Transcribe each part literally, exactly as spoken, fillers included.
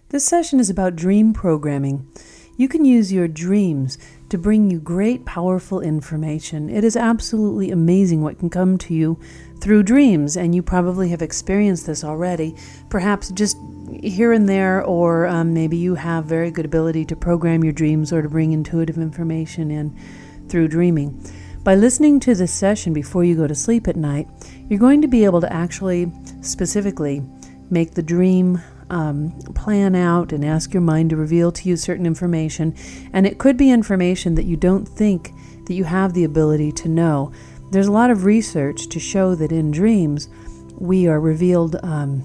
This session is about dream programming. You can use your dreams to bring you great, powerful information. It is absolutely amazing what can come to you through dreams, and you probably have experienced this already, perhaps just here and there, or um, maybe you have very good ability to program your dreams or to bring intuitive information in through dreaming. By listening to this session before you go to sleep at night, you're going to be able to actually specifically make the dream Um, plan out and ask your mind to reveal to you certain information. And it could be information that you don't think that you have the ability to know. There's a lot of research to show that in dreams we are revealed, um,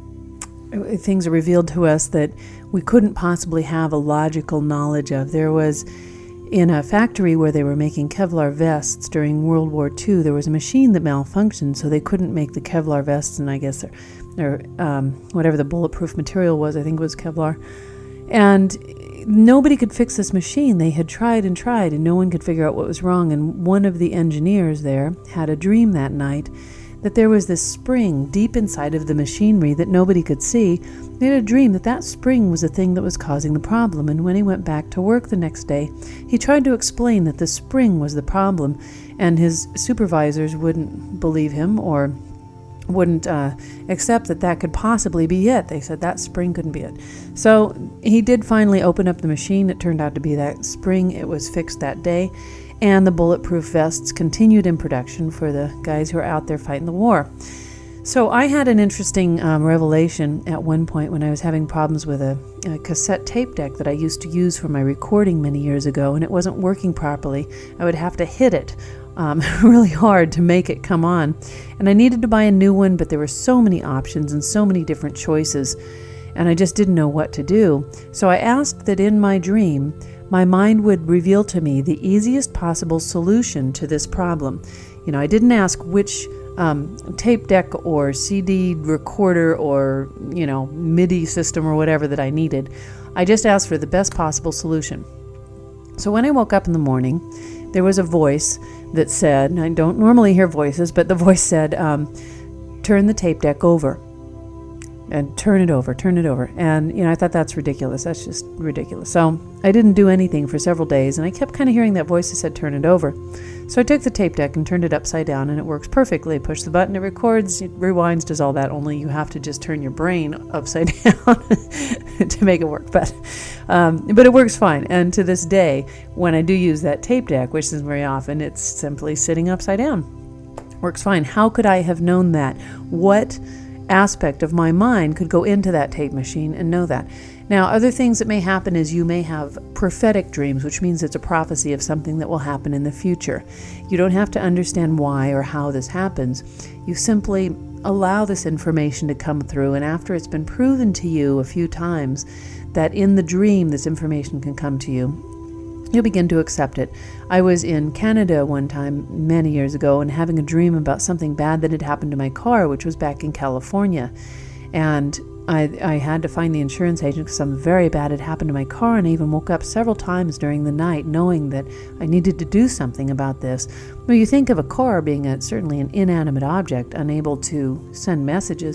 things are revealed to us that we couldn't possibly have a logical knowledge of. There was, in a factory where they were making Kevlar vests during World War Two, there was a machine that malfunctioned, so they couldn't make the Kevlar vests, and I guess they're or um, whatever the bulletproof material was, I think it was Kevlar. And nobody could fix this machine. They had tried and tried, and no one could figure out what was wrong. And one of the engineers there had a dream that night that there was this spring deep inside of the machinery that nobody could see. They had a dream that that spring was the thing that was causing the problem. And when he went back to work the next day, he tried to explain that the spring was the problem, and his supervisors wouldn't believe him or wouldn't uh, accept that that could possibly be it. They said that spring couldn't be it. So he did finally open up the machine. It turned out to be that spring. It was fixed that day, and the bulletproof vests continued in production for the guys who are out there fighting the war. So I had an interesting um, revelation at one point when I was having problems with a, a cassette tape deck that I used to use for my recording many years ago, and it wasn't working properly. I would have to hit it Um, really hard to make it come on. And I needed to buy a new one, but there were so many options and so many different choices, and I just didn't know what to do. So I asked that in my dream, my mind would reveal to me the easiest possible solution to this problem. You know, I didn't ask which um, tape deck or C D recorder or, you know, MIDI system or whatever that I needed. I just asked for the best possible solution. So when I woke up in the morning, there was a voice that said, and I don't normally hear voices, but the voice said, um, turn the tape deck over. And turn it over, turn it over. And, you know, I thought that's ridiculous. That's just ridiculous. So I didn't do anything for several days, and I kept kind of hearing that voice that said, turn it over. So I took the tape deck and turned it upside down, and it works perfectly. Push the button, it records, it rewinds, does all that, only you have to just turn your brain upside down to make it work. But um, but it works fine. And to this day, when I do use that tape deck, which isn't very often, it's simply sitting upside down. Works fine. How could I have known that? What aspect of my mind could go into that tape machine and know that? Now, other things that may happen is you may have prophetic dreams, which means it's a prophecy of something that will happen in the future. You don't have to understand why or how this happens. You simply allow this information to come through, and after it's been proven to you a few times that in the dream this information can come to you, you'll begin to accept it. I was in Canada one time many years ago and having a dream about something bad that had happened to my car, which was back in California. And I, I had to find the insurance agent because something very bad had happened to my car, and I even woke up several times during the night knowing that I needed to do something about this. Well, you think of a car being a, certainly an inanimate object, unable to send messages.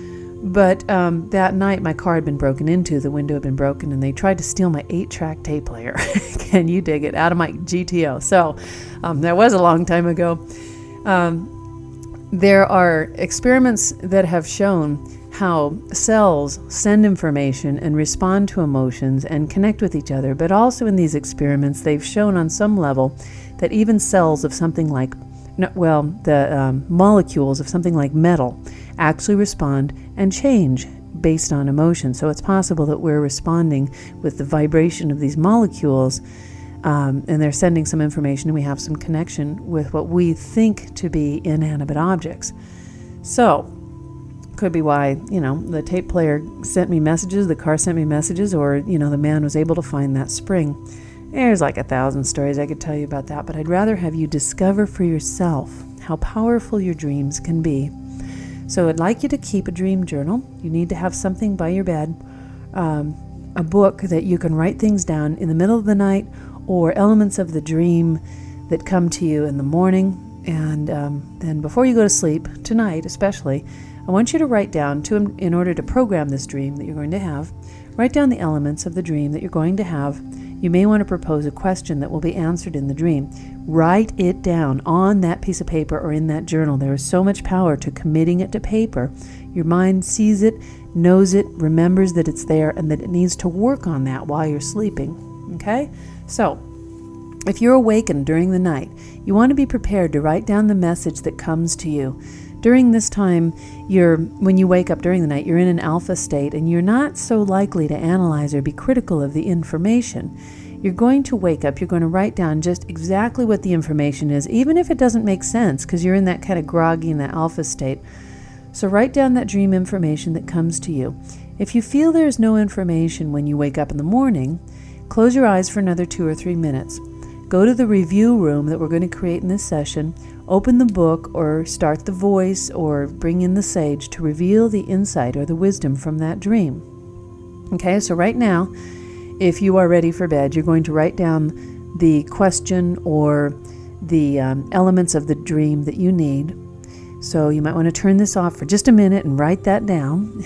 But um, that night, my car had been broken into, the window had been broken, and they tried to steal my eight-track tape player. Can you dig it? Out of my G T O. So um, that was a long time ago. Um, there are experiments that have shown how cells send information and respond to emotions and connect with each other. But also in these experiments, they've shown on some level that even cells of something like, well, the um, molecules of something like metal actually respond and change based on emotion. So it's possible that we're responding with the vibration of these molecules, um, and they're sending some information, and we have some connection with what we think to be inanimate objects. So could be why, you know, the tape player sent me messages, the car sent me messages, or, you know, the man was able to find that spring. There's like a thousand stories I could tell you about that, but I'd rather have you discover for yourself how powerful your dreams can be. So I'd like you to keep a dream journal. You need to have something by your bed, um, a book that you can write things down in the middle of the night, or elements of the dream that come to you in the morning. And um, then before you go to sleep, tonight especially, I want you to write down, to, in order to program this dream that you're going to have, write down the elements of the dream that you're going to have. You may want to propose a question that will be answered in the dream. Write it down on that piece of paper or in that journal. There is so much power to committing it to paper. Your mind sees it, knows it, remembers that it's there, and that it needs to work on that while you're sleeping. Okay? So, if you're awakened during the night, you want to be prepared to write down the message that comes to you. During this time, you're when you wake up during the night, you're in an alpha state, and you're not so likely to analyze or be critical of the information. You're going to wake up, you're going to write down just exactly what the information is, even if it doesn't make sense, because you're in that kind of groggy, in that alpha state. So write down that dream information that comes to you. If you feel there's no information when you wake up in the morning, close your eyes for another two or three minutes. Go to the review room that we're going to create in this session, open the book or start the voice or bring in the sage to reveal the insight or the wisdom from that dream. Okay, so right now, if you are ready for bed, you're going to write down the question or the um, elements of the dream that you need. So you might want to turn this off for just a minute and write that down.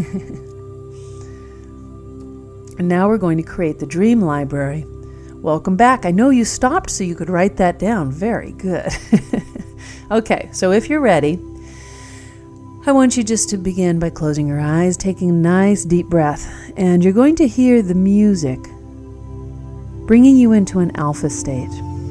And now we're going to create the dream library. Welcome back. I know you stopped so you could write that down. Very good. Okay, so if you're ready, I want you just to begin by closing your eyes, taking a nice deep breath, and you're going to hear the music bringing you into an alpha state.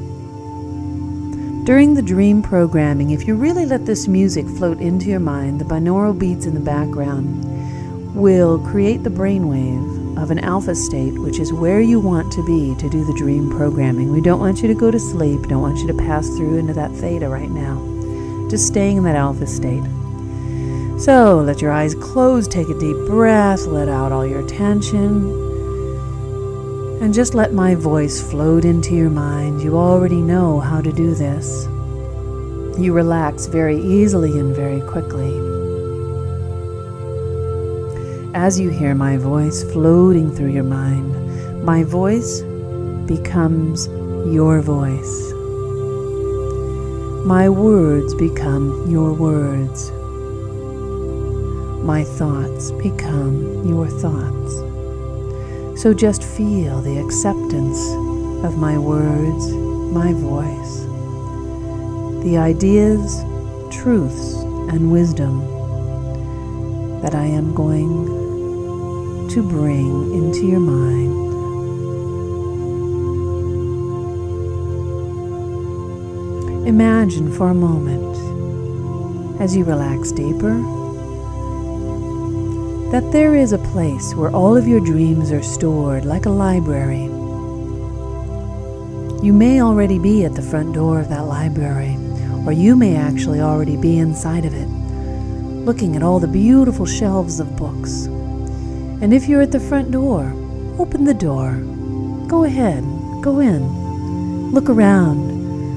During the dream programming, if you really let this music float into your mind, the binaural beats in the background will create the brainwave of an alpha state, which is where you want to be to do the dream programming. We don't want you to go to sleep, don't want you to pass through into that theta right now. Just staying in that alpha state. So let your eyes close, take a deep breath, let out all your tension, and just let my voice float into your mind. You already know how to do this. You relax very easily and very quickly as you hear my voice floating through your mind. My voice becomes your voice. My words become your words. My thoughts become your thoughts. So just feel the acceptance of my words, my voice, the ideas, truths, and wisdom that I am going to bring into your mind. Imagine for a moment, as you relax deeper, that there is a place where all of your dreams are stored, like a library. You may already be at the front door of that library, or you may actually already be inside of it, looking at all the beautiful shelves of books. And if you're at the front door, open the door. Go ahead, go in, look around.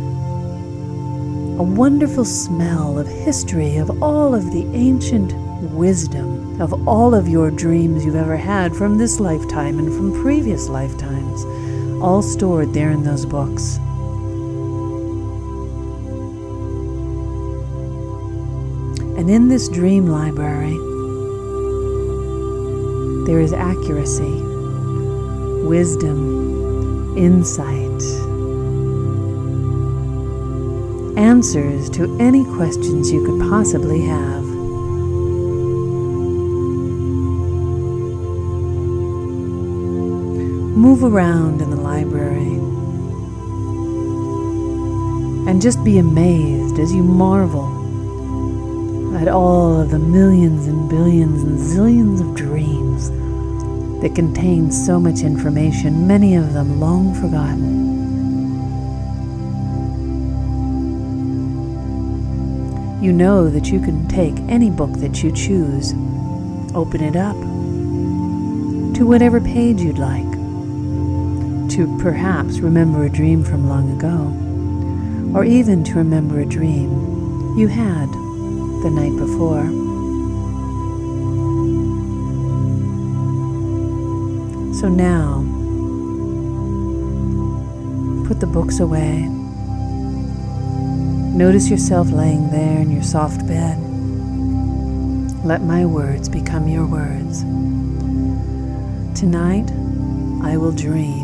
A wonderful smell of history, of all of the ancient wisdom, of all of your dreams you've ever had from this lifetime and from previous lifetimes, all stored there in those books. And in this dream library, there is accuracy, wisdom, insight, answers to any questions you could possibly have. Move around in the library and just be amazed as you marvel at all of the millions and billions and zillions of dreams that contain so much information, many of them long forgotten. You know that you can take any book that you choose, open it up to whatever page you'd like, to perhaps remember a dream from long ago, or even to remember a dream you had the night before. So now, put the books away. Notice yourself laying there in your soft bed. Let my words become your words. Tonight, I will dream.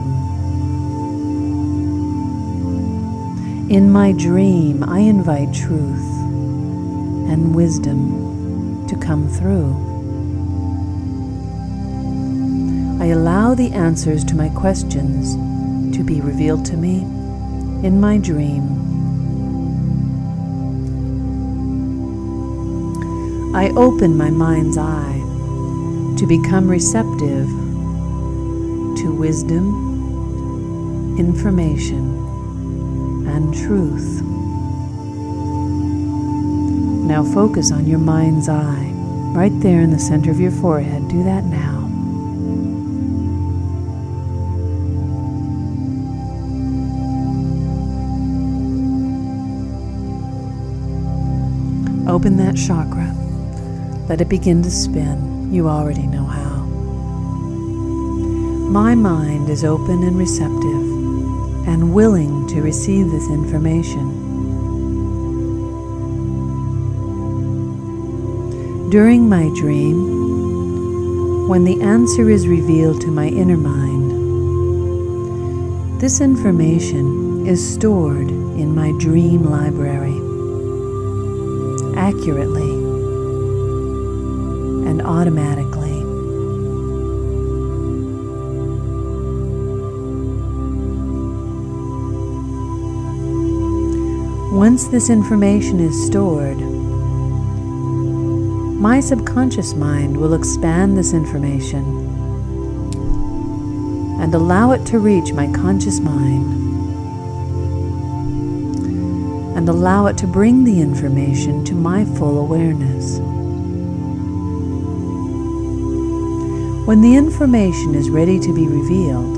In my dream, I invite truth and wisdom to come through. I allow the answers to my questions to be revealed to me in my dream. I open my mind's eye to become receptive to wisdom, information, and truth. Now focus on your mind's eye, right there in the center of your forehead. Do that now. Open that chakra. Let it begin to spin. You already know how. My mind is open and receptive and willing to receive this information. During my dream, when the answer is revealed to my inner mind, this information is stored in my dream library accurately and automatically. Once this information is stored, my subconscious mind will expand this information and allow it to reach my conscious mind, and allow it to bring the information to my full awareness. When the information is ready to be revealed,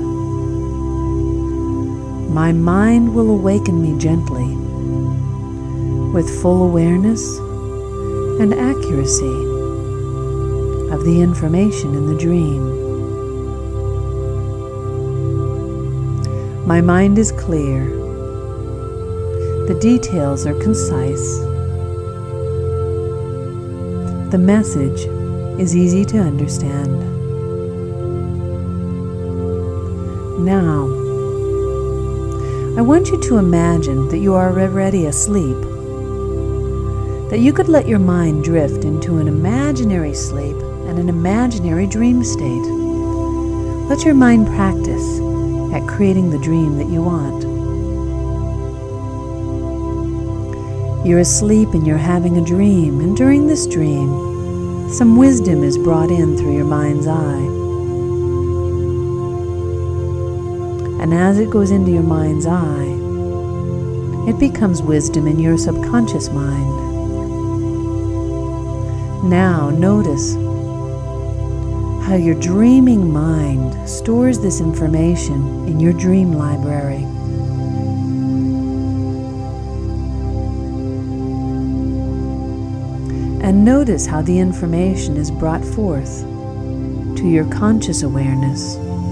my mind will awaken me gently with full awareness and accuracy of the information in the dream. My mind is clear. The details are concise. The message is easy to understand. Now, I want you to imagine that you are already asleep, that you could let your mind drift into an imaginary sleep and an imaginary dream state. Let your mind practice at creating the dream that you want. You're asleep and you're having a dream, and during this dream, some wisdom is brought in through your mind's eye. And as it goes into your mind's eye, it becomes wisdom in your subconscious mind. Now notice how your dreaming mind stores this information in your dream library. And notice how the information is brought forth to your conscious awareness.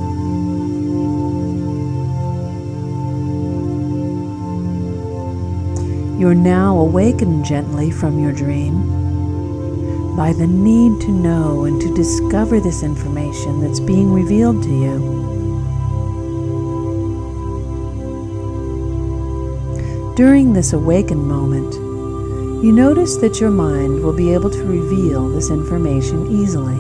You're now awakened gently from your dream by the need to know and to discover this information that's being revealed to you. During this awakened moment, you notice that your mind will be able to reveal this information easily.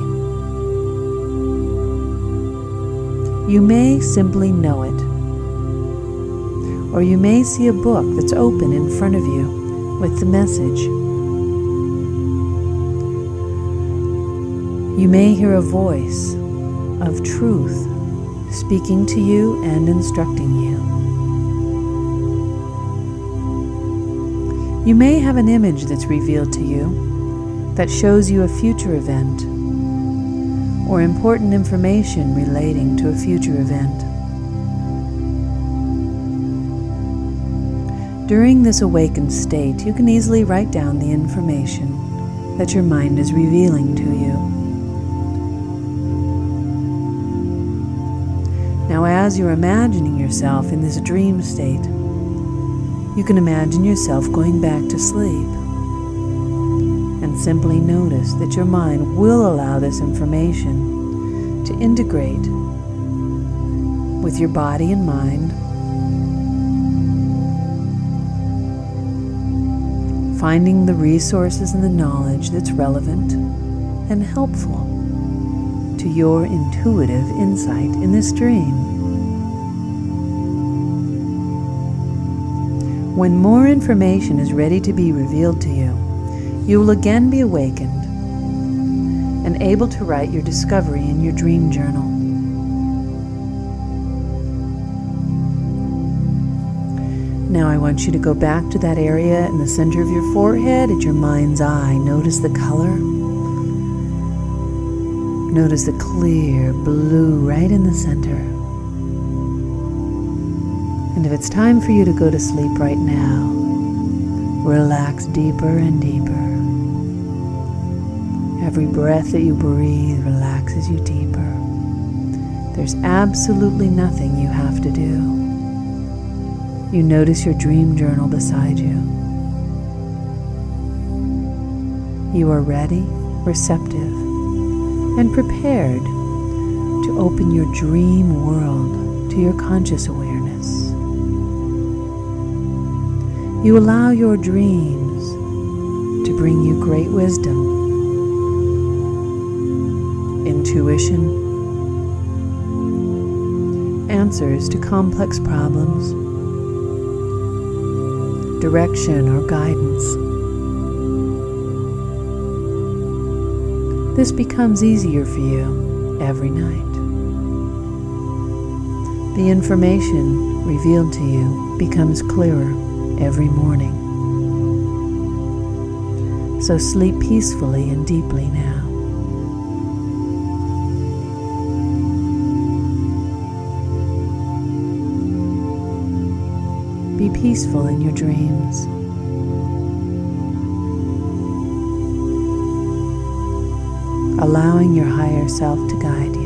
You may simply know it, or you may see a book that's open in front of you with the message. You may hear a voice of truth speaking to you and instructing you. You may have an image that's revealed to you that shows you a future event or important information relating to a future event. During this awakened state, you can easily write down the information that your mind is revealing to you. Now, as you're imagining yourself in this dream state, You can imagine yourself going back to sleep, and simply notice that your mind will allow this information to integrate with your body and mind, finding the resources and the knowledge that's relevant and helpful to your intuitive insight in this dream. When more information is ready to be revealed to you, you will again be awakened and able to write your discovery in your dream journal. Now I want you to go back to that area in the center of your forehead at your mind's eye. Notice the color. Notice the clear blue right in the center. And if it's time for you to go to sleep right now, relax deeper and deeper. Every breath that you breathe relaxes you deeper. There's absolutely nothing you have to do. You notice your dream journal beside you. You are ready, receptive, and prepared to open your dream world to your conscious awareness. You allow your dreams to bring you great wisdom, intuition, answers to complex problems, direction or guidance. This becomes easier for you every night. The information revealed to you becomes clearer every morning. So sleep peacefully and deeply now. Be peaceful in your dreams. Allowing your higher self to guide you.